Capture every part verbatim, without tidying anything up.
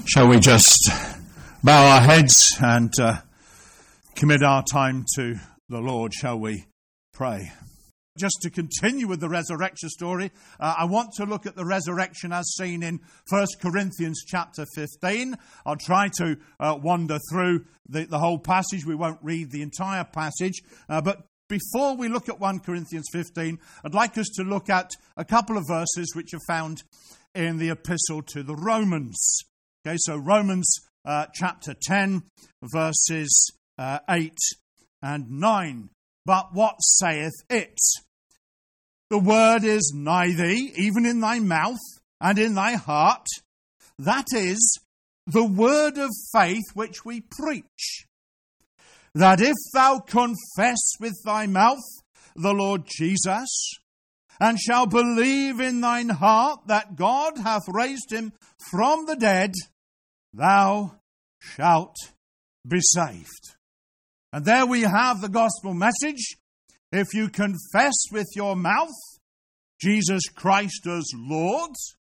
Shall we just bow our heads and uh, commit our time to the Lord, shall we pray? Just to continue with the resurrection story, uh, I want to look at the resurrection as seen in First Corinthians chapter fifteen. I'll try to uh, wander through the, the whole passage. We won't read the entire passage, uh, but before we look at First Corinthians fifteen, I'd like us to look at a couple of verses which are found in the epistle to the Romans. Okay, so Romans uh, chapter ten, verses uh, eight and nine. But what saith it? The word is nigh thee, even in thy mouth and in thy heart. That is the word of faith which we preach. That if thou confess with thy mouth the Lord Jesus, and shall believe in thine heart that God hath raised him from the dead, thou shalt be saved. And there we have the gospel message. If you confess with your mouth Jesus Christ as Lord,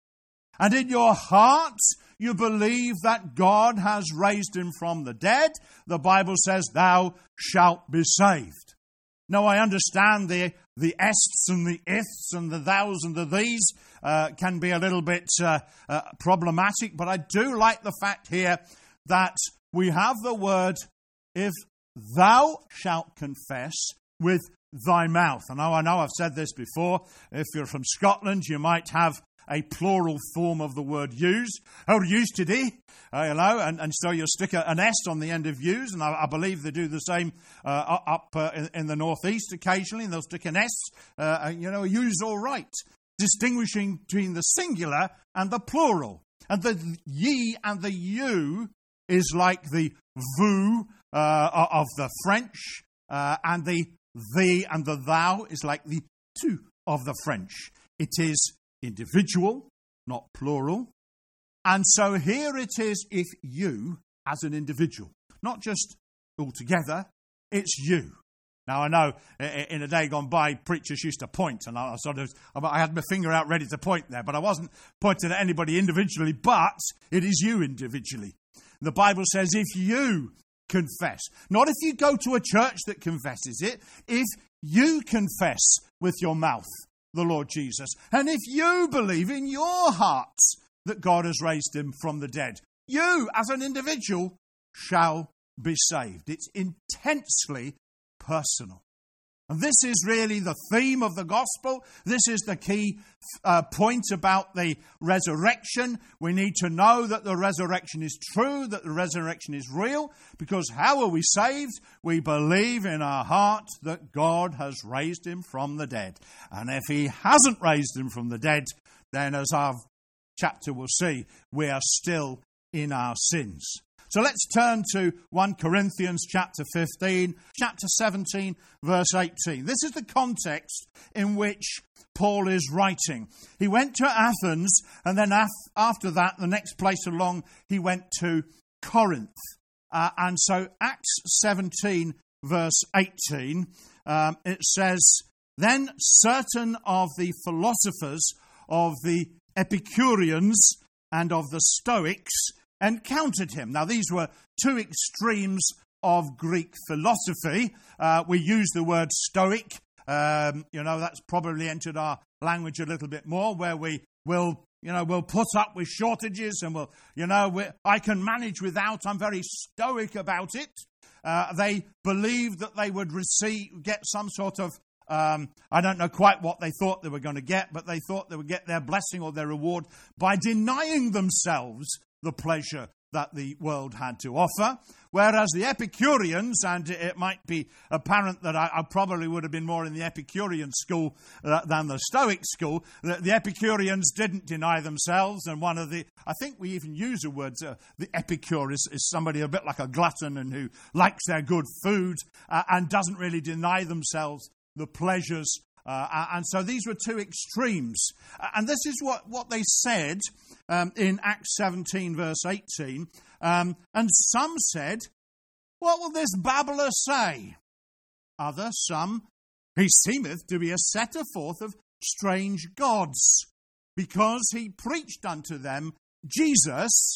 and in your heart you believe that God has raised him from the dead, the Bible says, thou shalt be saved. Now, I understand the the ests and the ifs and the thous and the these uh, can be a little bit uh, uh, problematic, but I do like the fact here that we have the word, if thou shalt confess with thy mouth. And now I know I've said this before. If you're from Scotland, you might have a plural form of the word use. How used today, uh, you know, and, and so you'll stick a, an S on the end of use, and I, I believe they do the same uh, up uh, in, in the northeast occasionally, and they'll stick an S, uh, you know, use all right, distinguishing between the singular and the plural. And the ye and the you is like the vous uh, of the French, uh, and the thee and the thou is like the tu of the French. It is individual, not plural. And so here it is, if you as an individual, not just altogether, it's you. Now I know in a day gone by, preachers used to point, and I sort of, I had my finger out ready to point there, but I wasn't pointing at anybody individually, but it is you individually. The Bible says, if you confess, not if you go to a church that confesses it, if you confess with your mouth the Lord Jesus, and if you believe in your heart that God has raised him from the dead, you as an individual shall be saved. It's intensely personal. And this is really the theme of the gospel. This is the key uh, point about the resurrection. We need to know that the resurrection is true, that the resurrection is real, because how are we saved? We believe in our heart that God has raised him from the dead. And if he hasn't raised him from the dead, then as our chapter will see, we are still in our sins. So let's turn to First Corinthians chapter fifteen, chapter seventeen, verse eighteen. This is the context in which Paul is writing. He went to Athens, and then af- after that, the next place along, he went to Corinth. Uh, and so Acts seventeen, verse eighteen, um, it says, then certain of the philosophers of the Epicureans and of the Stoics encountered him. Now, these were two extremes of Greek philosophy. Uh, we use the word Stoic. Um, you know, that's probably entered our language a little bit more, where we will, you know, we'll put up with shortages and we'll, you know, we, I can manage without. I'm very stoic about it. Uh, they believed that they would receive, get some sort of, um, I don't know quite what they thought they were going to get, but they thought they would get their blessing or their reward by denying themselves the pleasure that the world had to offer. Whereas the Epicureans, and it might be apparent that I, I probably would have been more in the Epicurean school uh, than the Stoic school, the, the Epicureans didn't deny themselves, and one of the, I think we even use the words, uh, the epicure is, is somebody a bit like a glutton and who likes their good food uh, and doesn't really deny themselves the pleasures. Uh, and so these were two extremes. Uh, and this is what, what they said um, in Acts seventeen, verse eighteen. Um, and some said, what will this babbler say? Others, some, he seemeth to be a setter forth of strange gods, because he preached unto them Jesus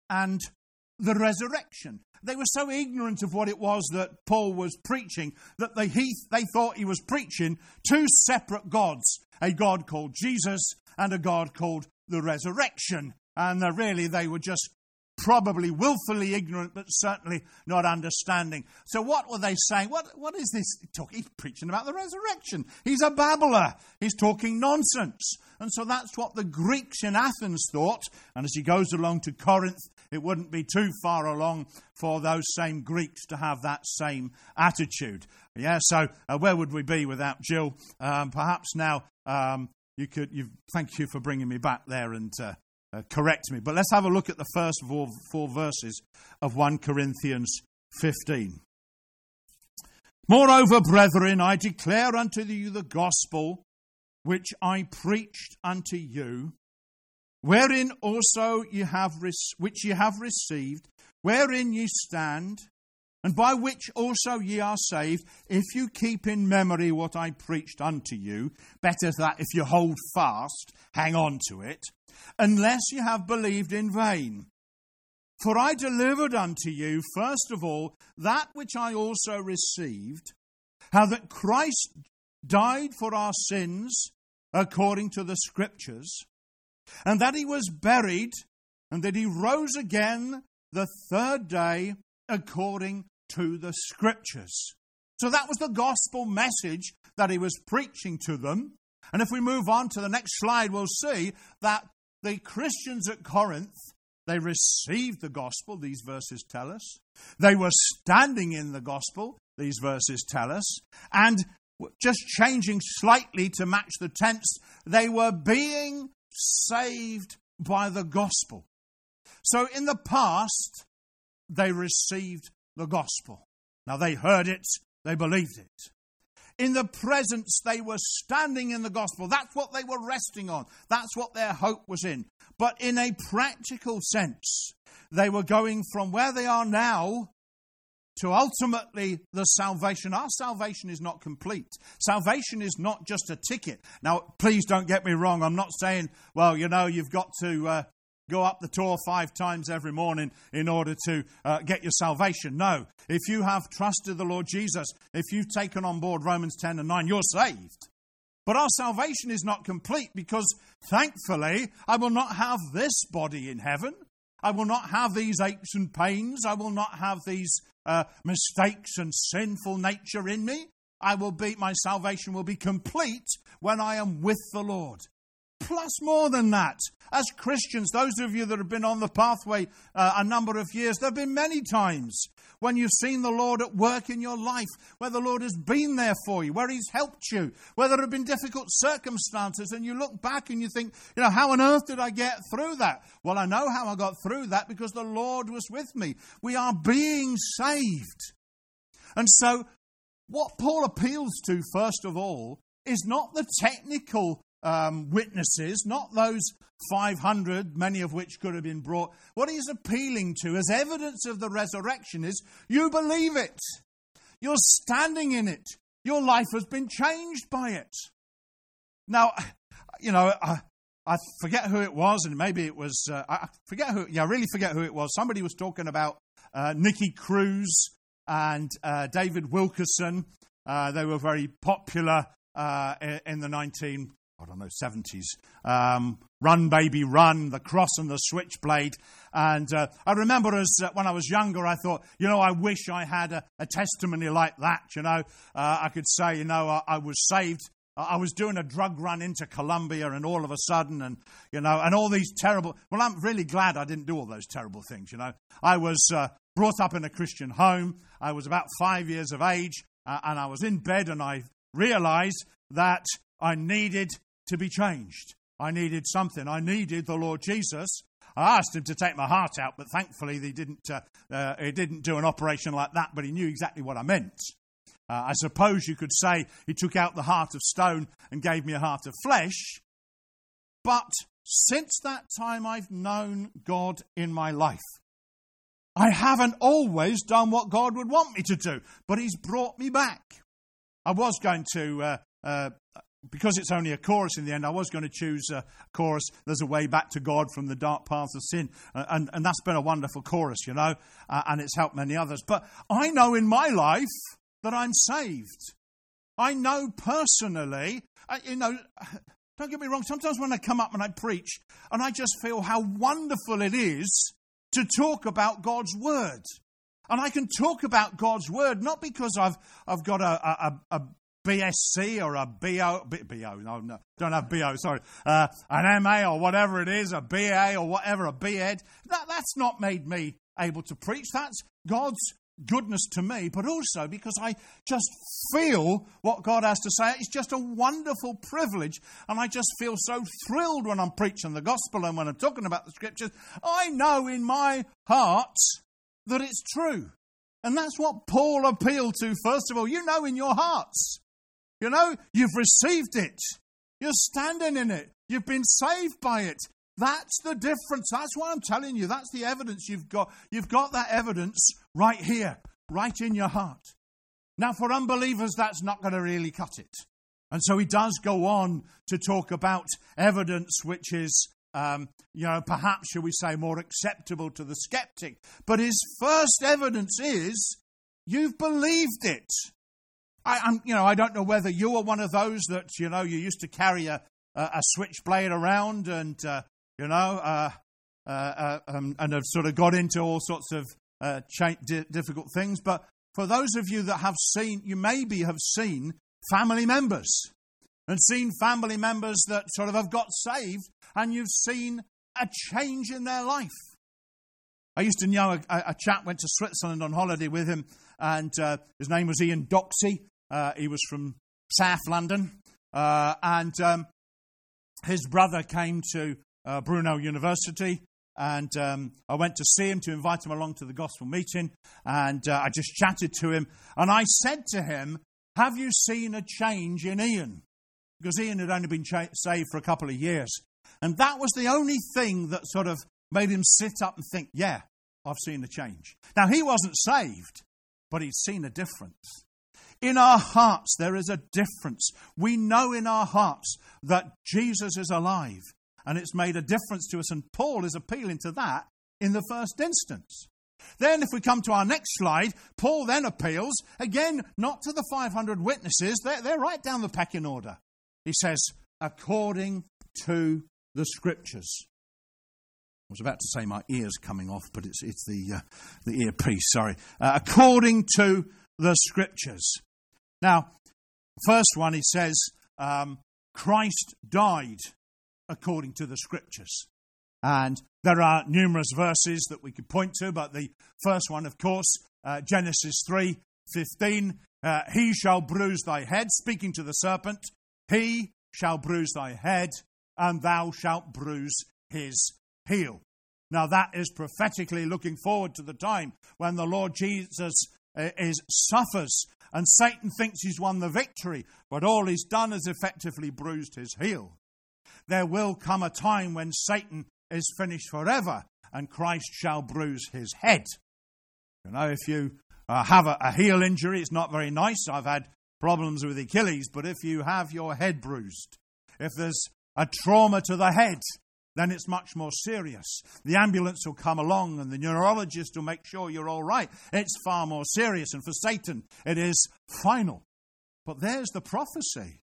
and the resurrection. They were so ignorant of what it was that Paul was preaching that they, he, they thought he was preaching two separate gods, a God called Jesus and a God called the resurrection. And uh, really they were just probably willfully ignorant, but certainly not understanding. So what were they saying? What What is this talk? He's preaching about the resurrection. He's a babbler. He's talking nonsense. And so that's what the Greeks in Athens thought. And as he goes along to Corinth, it wouldn't be too far along for those same Greeks to have that same attitude. Yeah, so uh, where would we be without Jill? Um, perhaps now um, you could. You thank you for bringing me back there and uh, uh, correct me. But let's have a look at the first four, four verses of First Corinthians fifteen. Moreover, brethren, I declare unto you the gospel which I preached unto you, wherein also ye have re- which ye have received, wherein ye stand, and by which also ye are saved, if you keep in memory what I preached unto you. Better that if you hold fast, hang on to it, unless you have believed in vain. For I delivered unto you, first of all, that which I also received, how that Christ died for our sins according to the Scriptures, and that he was buried, and that he rose again the third day according to the Scriptures. So that was the gospel message that he was preaching to them. And if we move on to the next slide, we'll see that the Christians at Corinth, they received the gospel, these verses tell us. They were standing in the gospel, these verses tell us. And just changing slightly to match the tense, they were being saved by the gospel. So in the past, they received the gospel. Now they heard it, they believed it. In the present, they were standing in the gospel. That's what they were resting on. That's what their hope was in. But in a practical sense, they were going from where they are now to ultimately the salvation. Our salvation is not complete. Salvation is not just a ticket. Now, please don't get me wrong. I'm not saying, well, you know, you've got to uh, go up the Tor five times every morning in order to uh, get your salvation. No. If you have trusted the Lord Jesus, if you've taken on board Romans ten and nine, you're saved. But our salvation is not complete because, thankfully, I will not have this body in heaven. I will not have these aches and pains. I will not have these uh, mistakes and sinful nature in me. I will be, my salvation will be complete when I am with the Lord. Plus more than that, as Christians, those of you that have been on the pathway uh, a number of years, there have been many times when you've seen the Lord at work in your life, where the Lord has been there for you, where he's helped you, where there have been difficult circumstances, and you look back and you think, you know, how on earth did I get through that? Well, I know how I got through that because the Lord was with me. We are being saved. And so what Paul appeals to, first of all, is not the technical Um, witnesses, not those five hundred, many of which could have been brought. What he's appealing to as evidence of the resurrection is you believe it. You're standing in it. Your life has been changed by it. Now, you know, I, I forget who it was, and maybe it was, uh, I forget who, yeah, I really forget who it was. Somebody was talking about uh, Nicky Cruz and uh, David Wilkerson. Uh, they were very popular uh, in the nineteen I don't know, seventies. Um, Run, Baby, Run, The Cross and the Switchblade. And uh, I remember as uh, when I was younger, I thought, you know, I wish I had a, a testimony like that, you know. Uh, I could say, you know, I, I was saved. I was doing a drug run into Colombia and all of a sudden, and, you know, and all these terrible... Well, I'm really glad I didn't do all those terrible things, you know. I was uh, brought up in a Christian home. I was about five years of age, uh, and I was in bed, and I realized that I needed to be changed. I needed something. I needed the Lord Jesus. I asked him to take my heart out, but thankfully he didn't, uh, uh, he didn't do an operation like that, but he knew exactly what I meant. Uh, I suppose you could say he took out the heart of stone and gave me a heart of flesh. But since that time, I've known God in my life. I haven't always done what God would want me to do, but he's brought me back. I was going to uh, uh, because it's only a chorus in the end, I was going to choose a chorus, There's a Way Back to God from the Dark Paths of Sin. Uh, and, and that's been a wonderful chorus, you know, uh, and it's helped many others. But I know in my life that I'm saved. I know personally, uh, you know, don't get me wrong, sometimes when I come up and I preach, and I just feel how wonderful it is to talk about God's Word. And I can talk about God's Word not because I've I've got a, a, a B S C or a B O, B, BO, no, no, don't have B O, sorry, uh, an M A or whatever it is, a B A or whatever, a B Ed. That, that's not made me able to preach. That's God's goodness to me, but also because I just feel what God has to say. It's just a wonderful privilege, and I just feel so thrilled when I'm preaching the gospel and when I'm talking about the scriptures. I know in my heart that it's true. And that's what Paul appealed to, first of all. You know in your hearts. You know, you've received it. You're standing in it. You've been saved by it. That's the difference. That's what I'm telling you. That's the evidence you've got. You've got that evidence right here, right in your heart. Now, for unbelievers, that's not going to really cut it. And so he does go on to talk about evidence which is, um, you know, perhaps, shall we say, more acceptable to the skeptic. But his first evidence is, you've believed it. I, I'm, you know, I don't know whether you are one of those that, you know, you used to carry a, a, a switchblade around and, uh, you know, uh, uh, uh, um, and have sort of got into all sorts of uh, cha- di- difficult things. But for those of you that have seen, you maybe have seen family members and seen family members that sort of have got saved, and you've seen a change in their life. I used to know a, a chap, went to Switzerland on holiday with him, and uh, his name was Ian Doxey. Uh, he was from South London, uh, and um, his brother came to uh, Brunel University, and um, I went to see him to invite him along to the gospel meeting, and uh, I just chatted to him, and I said to him, have you seen a change in Ian? Because Ian had only been cha- saved for a couple of years. And that was the only thing that sort of made him sit up and think, yeah, I've seen a change. Now, he wasn't saved, but he'd seen a difference. In our hearts, there is a difference. We know in our hearts that Jesus is alive, and it's made a difference to us. And Paul is appealing to that in the first instance. Then if we come to our next slide, Paul then appeals, again, not to the five hundred witnesses. They're, they're right down the pecking order. He says, according to the Scriptures. I was about to say my ear's coming off, but it's it's the uh, the earpiece, sorry. Uh, according to the Scriptures. Now, first one, he says, um, Christ died according to the Scriptures. And there are numerous verses that we could point to, but the first one, of course, uh, Genesis three fifteen, uh, he shall bruise thy head, speaking to the serpent, he shall bruise thy head, and thou shalt bruise his heel. Now that is prophetically looking forward to the time when the Lord Jesus uh, is suffers, and Satan thinks he's won the victory, but all he's done is effectively bruised his heel. There will come a time when Satan is finished forever, and Christ shall bruise his head. You know, if you uh, have a, a heel injury, it's not very nice. I've had problems with Achilles, but if you have your head bruised, if there's a trauma to the head, then it's much more serious. The ambulance will come along and the neurologist will make sure you're all right. It's far more serious, and for Satan, it is final. But there's the prophecy.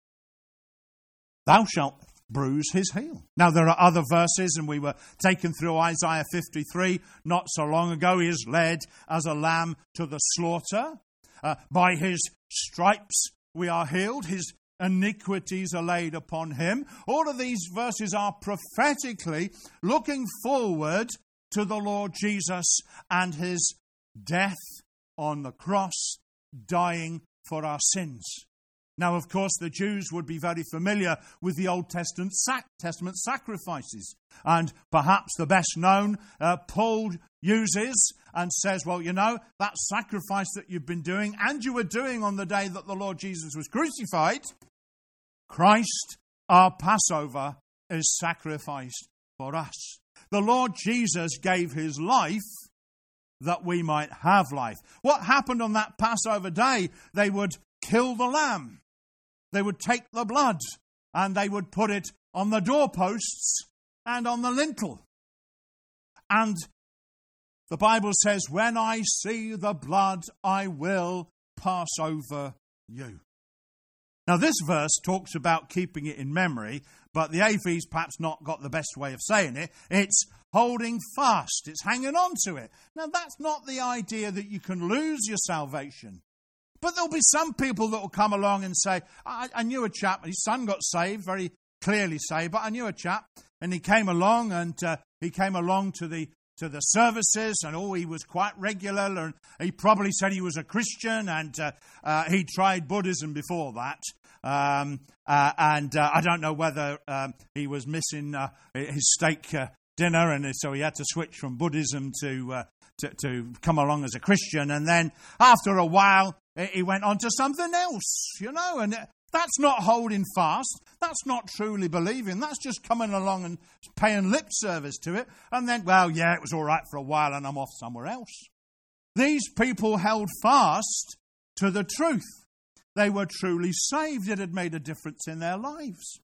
Thou shalt bruise his heel. Now, there are other verses, and we were taken through Isaiah fifty-three not so long ago. He is led as a lamb to the slaughter. Uh, by his stripes we are healed. His iniquities are laid upon him. All of these verses are prophetically looking forward to the Lord Jesus and his death on the cross, dying for our sins. Now, of course, the Jews would be very familiar with the Old Testament, sac- Testament sacrifices. And perhaps the best known, uh, Paul uses and says, well, you know, that sacrifice that you've been doing and you were doing on the day that the Lord Jesus was crucified, Christ, our Passover, is sacrificed for us. The Lord Jesus gave his life that we might have life. What happened on that Passover day? They would kill the lamb. They would take the blood and they would put it on the doorposts and on the lintel. And the Bible says, when I see the blood, I will pass over you. Now, this verse talks about keeping it in memory, but the A V's perhaps not got the best way of saying it. It's holding fast. It's hanging on to it. Now, that's not the idea that you can lose your salvation. But there'll be some people that will come along and say, I, I knew a chap, his son got saved, very clearly saved, but I knew a chap, and he came along, and uh, he came along to the to the services, and oh, he was quite regular, and he probably said he was a Christian, and uh, uh, he tried Buddhism before that. Um, uh, and uh, I don't know whether um, he was missing uh, his steak uh, dinner, and so he had to switch from Buddhism to, uh, to to come along as a Christian. And then after a while, he went on to something else, you know, and that's not holding fast. That's not truly believing. That's just coming along and paying lip service to it. And then, well, yeah, it was all right for a while and I'm off somewhere else. These people held fast to the truth. They were truly saved. It had made a difference in their lives.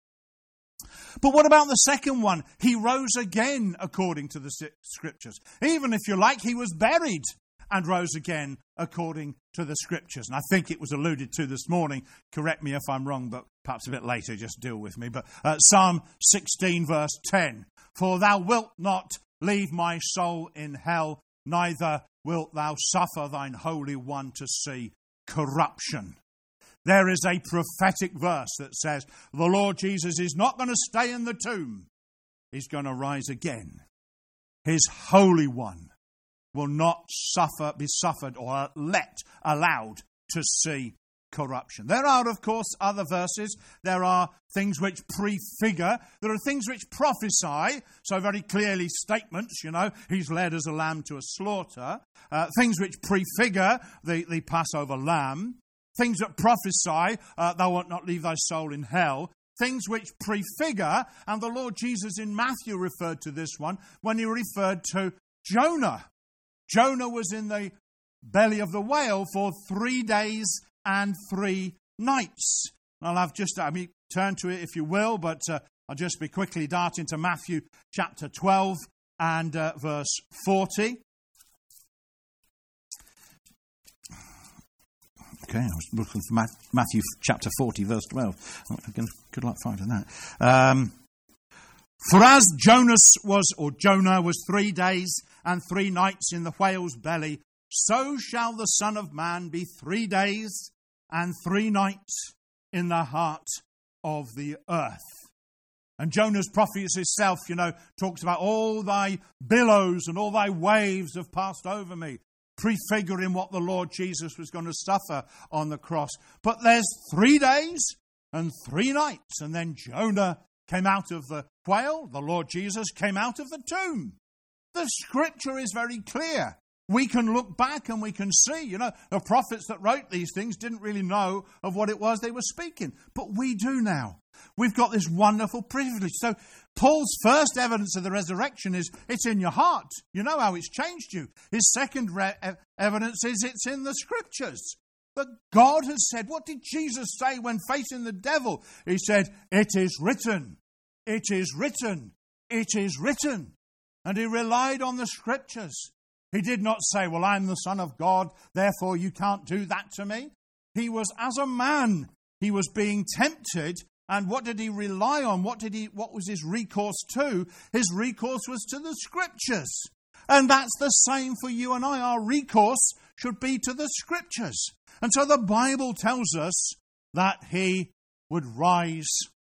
But what about the second one? He rose again according to the Scriptures. Even if you like, he was buried and rose again according to the Scriptures. And I think it was alluded to this morning. Correct me if I'm wrong, but perhaps a bit later, just deal with me. But uh, Psalm sixteen, verse ten. For thou wilt not leave my soul in hell, neither wilt thou suffer thine Holy One to see corruption. There is a prophetic verse that says the Lord Jesus is not going to stay in the tomb. He's going to rise again. His Holy One will not suffer, be suffered or let, allowed to see corruption. There are, of course, other verses. There are things which prefigure. There are things which prophesy. So very clearly statements, you know, he's led as a lamb to a slaughter. Uh, things which prefigure the, the Passover lamb. Things that prophesy, uh, thou wilt not leave thy soul in hell. Things which prefigure, and the Lord Jesus in Matthew referred to this one when he referred to Jonah. Jonah was in the belly of the whale for three days and three nights. I'll have just, I mean, turn to it if you will, but uh, I'll just be quickly darting to Matthew chapter twelve and uh, verse forty. Okay, I was looking for Matthew chapter forty, verse twelve. Good luck finding that. Um, For as Jonas was, or Jonah was three days and three nights in the whale's belly, so shall the Son of Man be three days and three nights in the heart of the earth. And Jonah's prophet himself, you know, talks about all thy billows and all thy waves have passed over me, prefiguring what the Lord Jesus was going to suffer on the cross. But there's three days and three nights, and then Jonah came out of the whale. The Lord Jesus came out of the tomb. The Scripture is very clear. We can look back and we can see, you know, the prophets that wrote these things didn't really know of what it was they were speaking. But we do now. We've got this wonderful privilege. So Paul's first evidence of the resurrection is it's in your heart. You know how it's changed you. His second re- evidence is it's in the Scriptures. But God has said, what did Jesus say when facing the devil? He said, it is written, it is written, it is written. And he relied on the Scriptures. He did not say, well, I'm the Son of God, therefore you can't do that to me. He was, as a man, he was being tempted. And what did he rely on? What did he? What was his recourse to? His recourse was to the Scriptures. And that's the same for you and I. Our recourse should be to the Scriptures. And so the Bible tells us that he would rise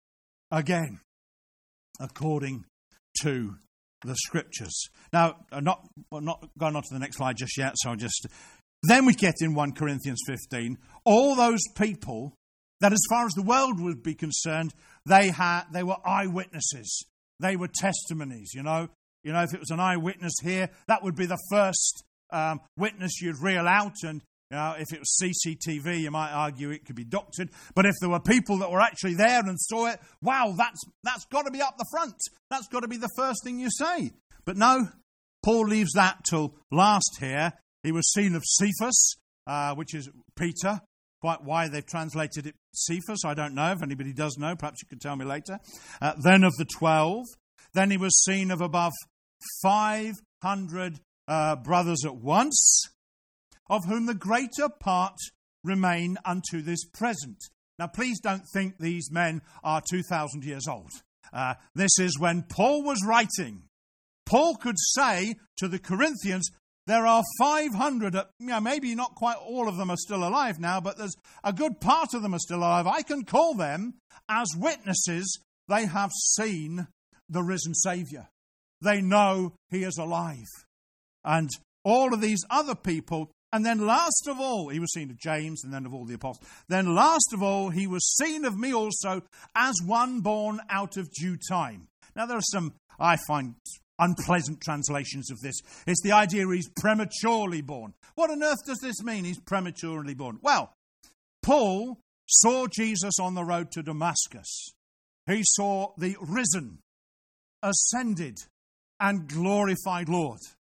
again according to the Scriptures. Now, I'm not, I'm not going on to the next slide just yet, so I'll just... Then we get in First Corinthians fifteen, all those people that as far as the world would be concerned, they had they were eyewitnesses. They were testimonies, you know. You know, if it was an eyewitness here, that would be the first um, witness you'd reel out. And, you know, if it was C C T V, you might argue it could be doctored. But if there were people that were actually there and saw it, wow, that's that's got to be up the front. That's got to be the first thing you say. But no, Paul leaves that till last here. He was seen of Cephas, uh, which is Peter. Quite why they've translated it Cephas, I don't know. If anybody does know, perhaps you could tell me later. Uh, then of the twelve. Then he was seen of above five hundred uh, brothers at once, of whom the greater part remain unto this present. Now, please don't think these men are two thousand years old. Uh, this is when Paul was writing. Paul could say to the Corinthians, there are five hundred, you know, maybe not quite all of them are still alive now, but there's a good part of them are still alive. I can call them as witnesses. They have seen the risen Saviour. They know he is alive. And all of these other people, and then last of all, he was seen of James, and then of all the apostles. Then last of all, he was seen of me also as one born out of due time. Now there are some, I find, unpleasant translations of this. It's the idea he's prematurely born. What on earth does this mean, he's prematurely born? Well, Paul saw Jesus on the road to Damascus. He saw the risen, ascended, and glorified Lord.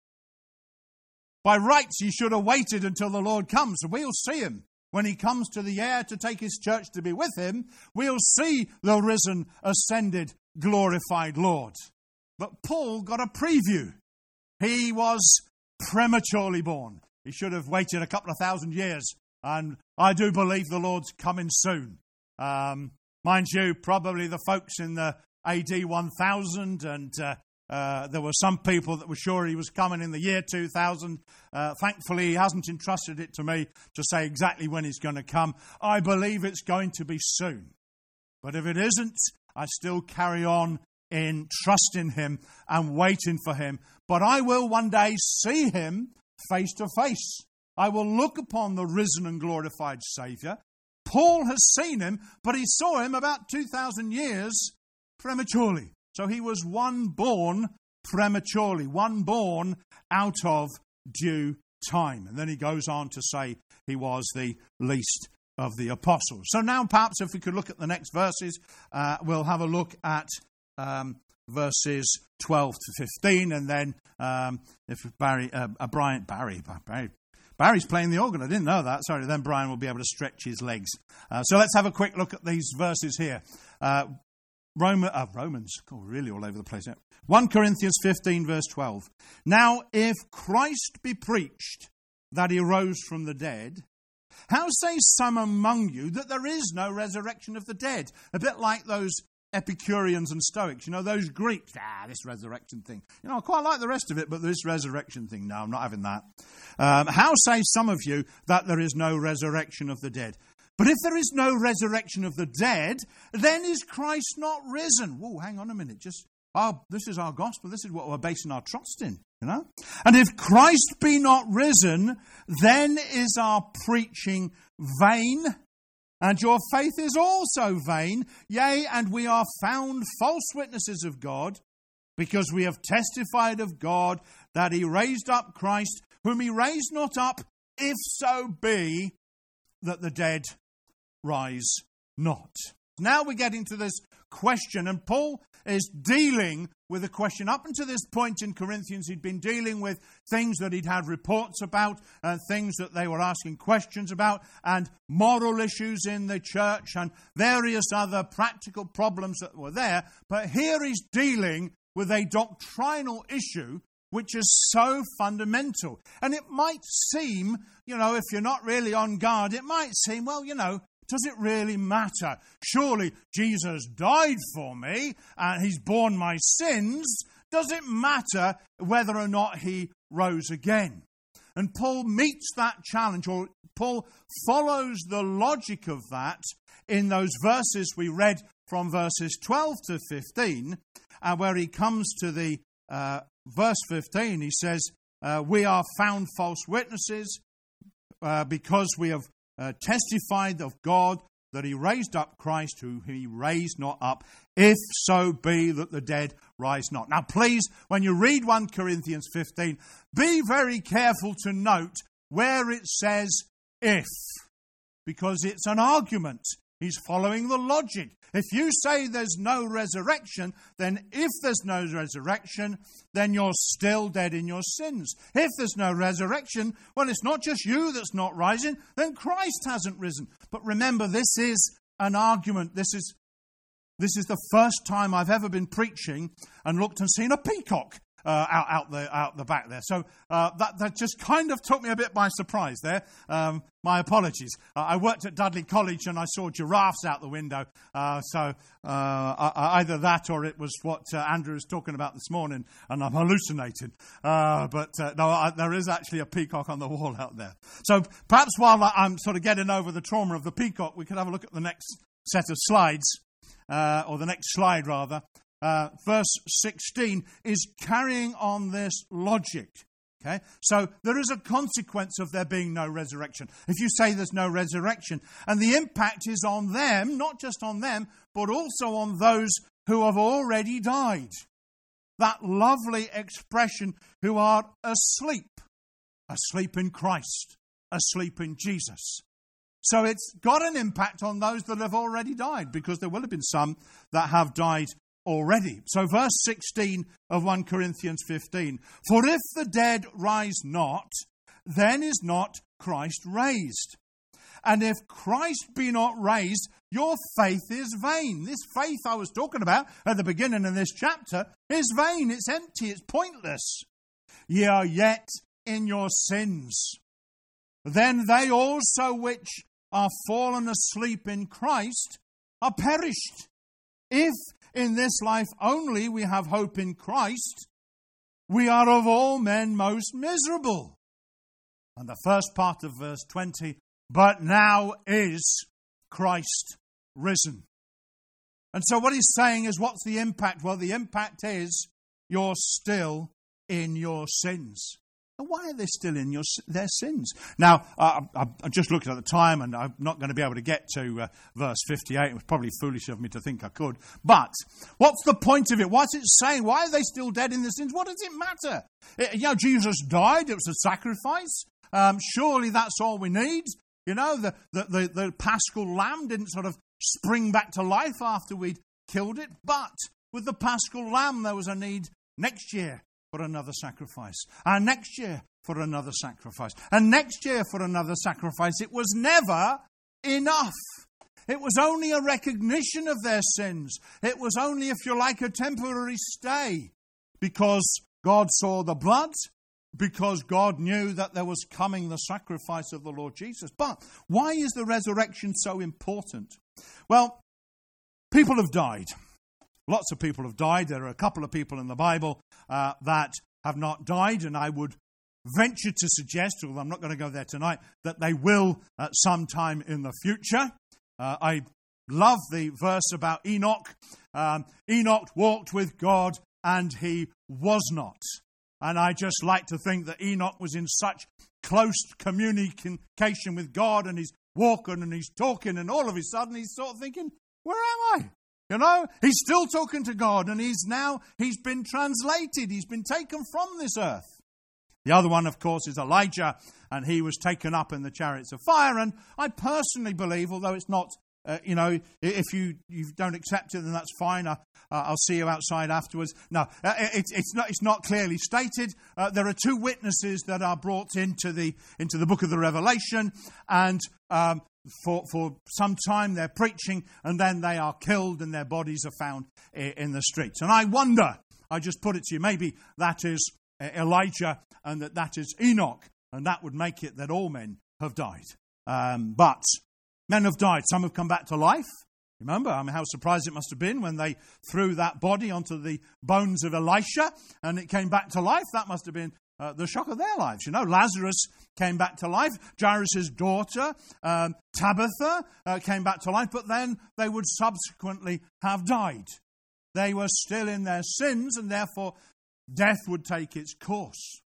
By rights, he should have waited until the Lord comes, and we'll see him. When he comes to the air to take his church to be with him, we'll see the risen, ascended, glorified Lord. But Paul got a preview. He was prematurely born. He should have waited a couple of thousand years, and I do believe the Lord's coming soon. Um, mind you, probably the folks in the A D one thousand, and uh, uh, there were some people that were sure he was coming in the year two thousand. Uh, thankfully, he hasn't entrusted it to me to say exactly when he's going to come. I believe it's going to be soon. But if it isn't, I still carry on in trusting him and waiting for him. But I will one day see him face to face. I will look upon the risen and glorified Saviour. Paul has seen him, but he saw him about two thousand years prematurely. So he was one born prematurely, one born out of due time. And then he goes on to say he was the least of the apostles. So now perhaps if we could look at the next verses, uh, we'll have a look at um, verses twelve to fifteen, and then um, if Barry, uh, uh, Brian, Barry, Barry, Barry's playing the organ. I didn't know that. Sorry. Then Brian will be able to stretch his legs. Uh, so let's have a quick look at these verses here. Uh, Roman, uh, Romans, oh, really all over the place. First Corinthians fifteen, verse twelve. Now, if Christ be preached that he rose from the dead, how say some among you that there is no resurrection of the dead? A bit like those Epicureans and Stoics, you know, those Greeks. Ah, this resurrection thing. You know, I quite like the rest of it, but this resurrection thing, no, I'm not having that. Um, how say some of you that there is no resurrection of the dead? But if there is no resurrection of the dead, then is Christ not risen? Whoa, hang on a minute. Just, oh, this is our gospel. This is what we're basing our trust in, you know. And if Christ be not risen, then is our preaching vain, and your faith is also vain. Yea, and we are found false witnesses of God, because we have testified of God that he raised up Christ, whom he raised not up, if so be that the dead rise not. Now we get into this question, and Paul is dealing with a question. Up until this point in Corinthians, he'd been dealing with things that he'd had reports about, and things that they were asking questions about, and moral issues in the church, and various other practical problems that were there. But here he's dealing with a doctrinal issue which is so fundamental. And it might seem, you know, if you're not really on guard, it might seem, well, you know, does it really matter? Surely Jesus died for me and he's borne my sins. Does it matter whether or not he rose again? And Paul meets that challenge, or Paul follows the logic of that in those verses we read from verses twelve to fifteen, uh, where he comes to the uh, verse fifteen. He says, uh, we are found false witnesses uh, because we have Uh, testified of God that he raised up Christ, who he raised not up, if so be that the dead rise not. Now please, when you read First Corinthians fifteen, be very careful to note where it says if, because it's an argument. He's following the logic. If you say there's no resurrection, then if there's no resurrection, then you're still dead in your sins. If there's no resurrection, well, it's not just you that's not rising, then Christ hasn't risen. But remember, this is an argument. This is this is the first time I've ever been preaching and looked and seen a peacock Uh, out, out the out the back there. So uh, that that just kind of took me a bit by surprise there. Um, my apologies. Uh, I worked at Dudley College and I saw giraffes out the window. Uh, so uh, either that or it was what uh, Andrew was talking about this morning and I'm hallucinating. Uh, but uh, no, I, there is actually a peacock on the wall out there. So perhaps while I'm sort of getting over the trauma of the peacock, we could have a look at the next set of slides, uh, or the next slide rather. Uh, verse sixteen is carrying on this logic. Okay, so there is a consequence of there being no resurrection. If you say there's no resurrection, and the impact is on them, not just on them, but also on those who have already died. That lovely expression, who are asleep, asleep in Christ, asleep in Jesus. So it's got an impact on those that have already died, because there will have been some that have died already. So verse sixteen of First Corinthians fifteen. For if the dead rise not, then is not Christ raised. And if Christ be not raised, your faith is vain. This faith I was talking about at the beginning of this chapter is vain. It's empty. It's pointless. Ye are yet in your sins. Then they also which are fallen asleep in Christ are perished. If in this life only we have hope in Christ, we are of all men most miserable. And the first part of verse twenty, but now is Christ risen. And so what he's saying is, what's the impact? Well, the impact is you're still in your sins. And why are they still in your, their sins? Now, uh, I, I just looked at the time, and I'm not going to be able to get to uh, verse fifty-eight. It was probably foolish of me to think I could. But what's the point of it? What's it saying? Why are they still dead in their sins? What does it matter? It, you know, Jesus died. It was a sacrifice. Um, surely that's all we need. You know, the, the, the, the Paschal lamb didn't sort of spring back to life after we'd killed it. But with the Paschal lamb, there was a need next year for another sacrifice, and next year for another sacrifice, and next year for another sacrifice. It was never enough. It was only a recognition of their sins. It was only, if you like, a temporary stay, because God saw the blood, because God knew that there was coming the sacrifice of the Lord Jesus. But why is the resurrection so important? Well, people have died. Lots of people have died. There are a couple of people in the Bible uh, that have not died, and I would venture to suggest, although I'm not going to go there tonight, that they will at some time in the future. Uh, I love the verse about Enoch. Um, Enoch walked with God, and he was not. And I just like to think that Enoch was in such close communication with God, and he's walking and he's talking, and all of a sudden he's sort of thinking, where am I? You know, he's still talking to God, and he's now, he's been translated. He's been taken from this earth. The other one, of course, is Elijah, and he was taken up in the chariots of fire. And I personally believe, although it's not, uh, you know, if you, you don't accept it, then that's fine. I, uh, I'll see you outside afterwards. No, uh, it, it's not. It's not clearly stated. Uh, there are two witnesses that are brought into the into the book of the Revelation, and um, For, for some time they're preaching, and then they are killed and their bodies are found in the streets. And I wonder, I just put it to you, maybe that is Elijah and that that is Enoch, and that would make it that all men have died. Um, but men have died. Some have come back to life. Remember, I mean, how surprised it must have been when they threw that body onto the bones of Elisha and it came back to life. That must have been Uh, the shock of their lives. You know, Lazarus came back to life. Jairus' daughter, um, Tabitha, uh, came back to life, but then they would subsequently have died. They were still in their sins, and therefore death would take its course.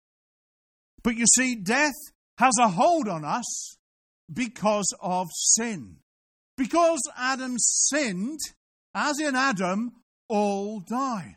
But you see, death has a hold on us because of sin. Because Adam sinned, as in Adam, all die.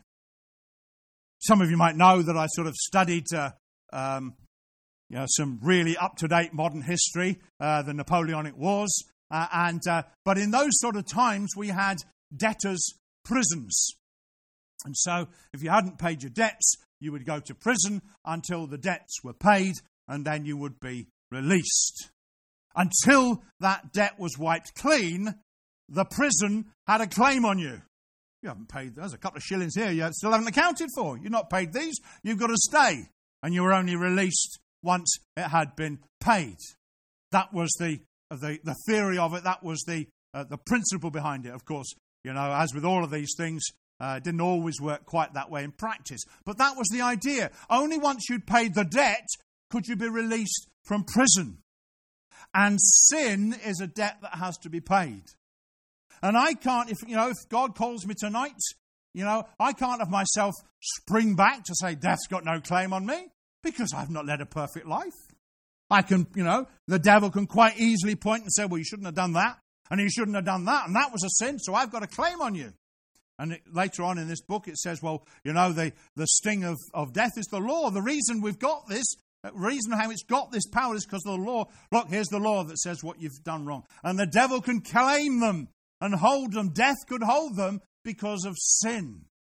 Some of you might know that I sort of studied uh, Um, you know, some really up-to-date modern history, uh, the Napoleonic Wars. Uh, and uh, but in those sort of times, we had debtors' prisons. And so if you hadn't paid your debts, you would go to prison until the debts were paid, and then you would be released. Until that debt was wiped clean, the prison had a claim on you. You haven't paid, there's a couple of shillings here you still haven't accounted for. You've not paid these, you've got to stay. And you were only released once it had been paid. That was the the, the theory of it, that was the uh, the principle behind it. Of course, you know, as with all of these things, uh, it didn't always work quite that way in practice. But that was the idea. Only once you'd paid the debt could you be released from prison. And sin is a debt that has to be paid. And I can't, if you know, if God calls me tonight, you know, I can't have myself spring back to say death's got no claim on me because I've not led a perfect life. I can, you know, the devil can quite easily point and say, well, you shouldn't have done that, and you shouldn't have done that, and that was a sin, so I've got a claim on you. And it, later on in this book it says, well, you know, the, the sting of, of death is the law. The reason we've got this, the reason how it's got this power is because of the law. Look, here's the law that says what you've done wrong. And the devil can claim them and hold them. Death could hold them because of sin.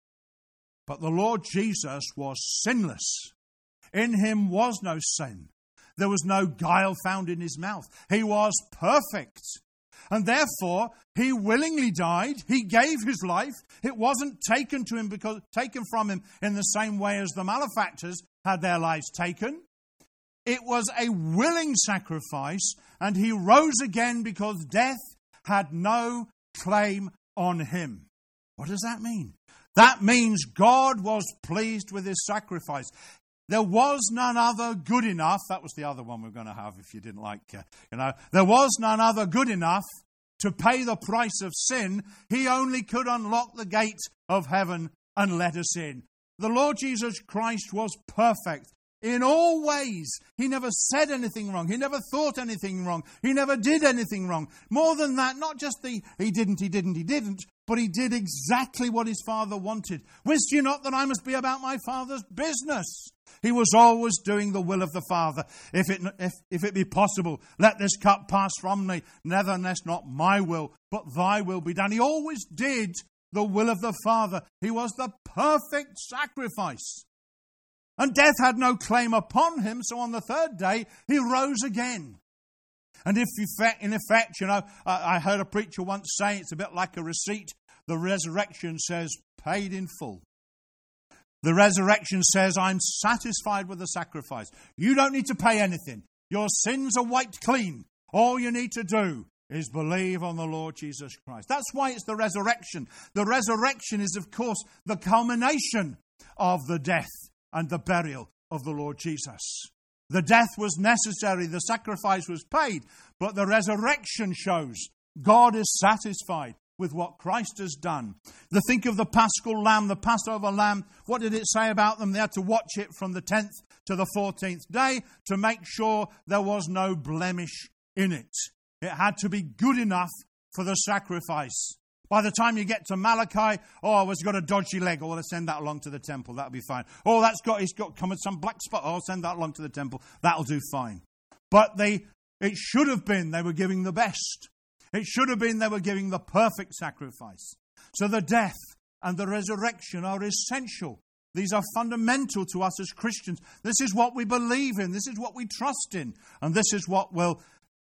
But the Lord Jesus was sinless. In him was no sin. There was no guile found in his mouth. He was perfect. And therefore, he willingly died. He gave his life. It wasn't taken to him because taken from him in the same way as the malefactors had their lives taken. It was a willing sacrifice, and he rose again because death had no claim on him. What does that mean? That means God was pleased with his sacrifice. There was none other good enough. That was the other one we're going to have if you didn't like, uh, you know. There was none other good enough to pay the price of sin. He only could unlock the gate of heaven and let us in. The Lord Jesus Christ was perfect in all ways. He never said anything wrong. He never thought anything wrong. He never did anything wrong. More than that, not just the he didn't, he didn't, he didn't, but he did exactly what his Father wanted. Wist you not that I must be about my Father's business? He was always doing the will of the Father. If it, if, if it be possible, let this cup pass from me. Nevertheless, not my will, but thy will be done. He always did the will of the Father. He was the perfect sacrifice. And death had no claim upon him, so on the third day, he rose again. And if in effect, you know, I heard a preacher once say, it's a bit like a receipt. The resurrection says, paid in full. The resurrection says, I'm satisfied with the sacrifice. You don't need to pay anything. Your sins are wiped clean. All you need to do is believe on the Lord Jesus Christ. That's why it's the resurrection. The resurrection is, of course, the culmination of the death and the burial of the Lord Jesus. The death was necessary, the sacrifice was paid, but the resurrection shows God is satisfied with what Christ has done. The think of the Paschal Lamb, the Passover Lamb, what did it say about them? They had to watch it from the tenth to the fourteenth day to make sure there was no blemish in it. It had to be good enough for the sacrifice. By the time you get to Malachi, oh, it's got a dodgy leg. Oh, let's send that along to the temple. That'll be fine. Oh, that's got, it's got come with some black spot. Oh, send that along to the temple. That'll do fine. But they, it should have been they were giving the best. It should have been they were giving the perfect sacrifice. So the death and the resurrection are essential. These are fundamental to us as Christians. This is what we believe in. This is what we trust in. And this is what will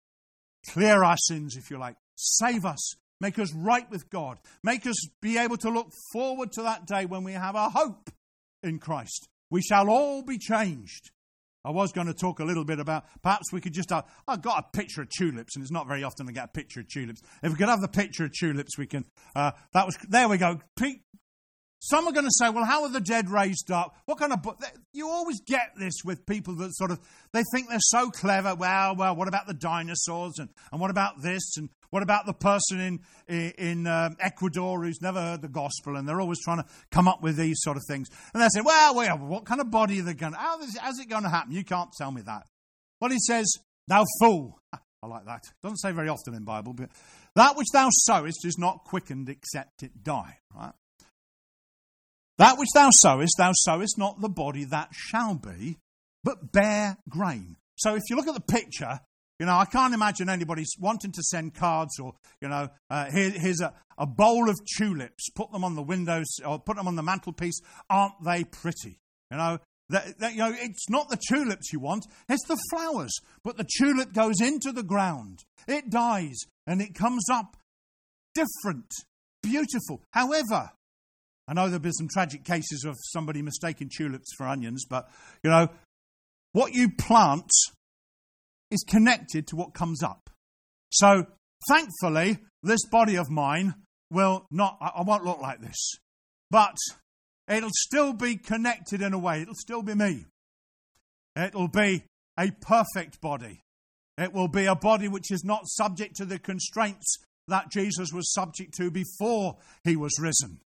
clear our sins, if you like. Save us. Make us right with God. Make us be able to look forward to that day when we have a hope in Christ. We shall all be changed. I was going to talk a little bit about, perhaps we could just have, I've got a picture of tulips, and it's not very often I get a picture of tulips. If we could have the picture of tulips, we can, uh, that was, there we go. Some are going to say, well, how are the dead raised up? What kind of, you always get this with people that sort of, they think they're so clever. Well, well, what about the dinosaurs? And, and what about this? And what about the person in, in, in um, Ecuador who's never heard the gospel? And they're always trying to come up with these sort of things. And they say, well, well what kind of body are they going to, how is, how's it going to happen? You can't tell me that. Well, he says, thou fool. I like that. Doesn't say very often in the Bible, but that which thou sowest is not quickened except it die. Right? That which thou sowest, thou sowest not the body that shall be, but bear grain. So if you look at the picture, You know, I can't imagine anybody wanting to send cards or, you know, uh, here, here's a, a bowl of tulips, put them on the windows or put them on the mantelpiece. Aren't they pretty? You know, that, that, you know, it's not the tulips you want, it's the flowers. But the tulip goes into the ground, it dies, and it comes up different, beautiful. However, I know there have been some tragic cases of somebody mistaking tulips for onions, but, you know, what you plant is connected to what comes up. So, thankfully, this body of mine will not, I won't look like this. But it'll still be connected in a way. It'll still be me. It'll be a perfect body. It will be a body which is not subject to the constraints that Jesus was subject to before he was risen.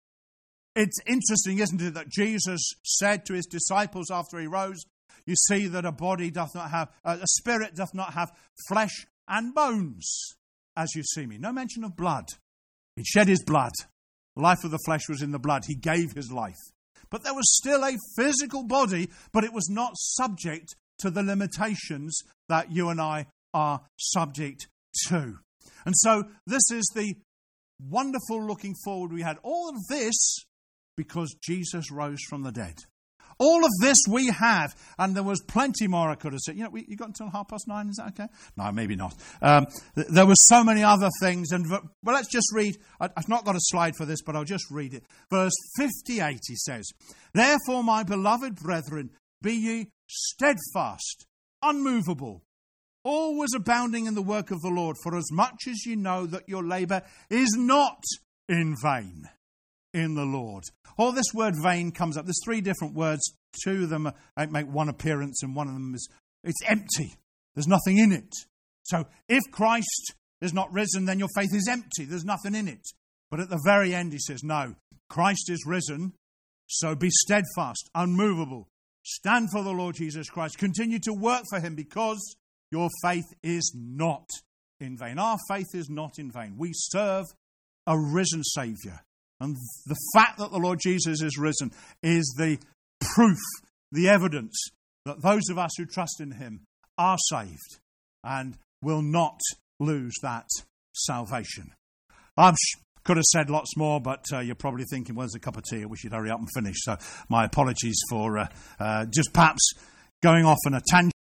It's interesting, isn't it, that Jesus said to his disciples after he rose, you see that a body doth not have, uh, a spirit doth not have flesh and bones, as you see me. No mention of blood. He shed his blood. The life of the flesh was in the blood. He gave his life. But there was still a physical body, but it was not subject to the limitations that you and I are subject to. And so this is the wonderful looking forward we had. All of this because Jesus rose from the dead. All of this we have, and there was plenty more I could have said. You know, we, you got until half past nine, is that okay? No, maybe not. Um, th- there were so many other things, and well, let's just read. I, I've not got a slide for this, but I'll just read it. Verse fifty-eight, he says, therefore, my beloved brethren, be ye steadfast, unmovable, always abounding in the work of the Lord, for as much as you know that your labour is not in vain in the Lord. All this word vain comes up. There's three different words. Two of them make one appearance, and one of them is, it's empty. There's nothing in it. So if Christ is not risen, then your faith is empty. There's nothing in it. But at the very end, he says, no, Christ is risen, so be steadfast, unmovable. Stand for the Lord Jesus Christ. Continue to work for him, because your faith is not in vain. Our faith is not in vain. We serve a risen Saviour. And the fact that the Lord Jesus is risen is the proof, the evidence that those of us who trust in him are saved and will not lose that salvation. I could have said lots more, but uh, you're probably thinking, well, there's a cup of tea. I wish you'd hurry up and finish. So my apologies for uh, uh, just perhaps going off on a tangent.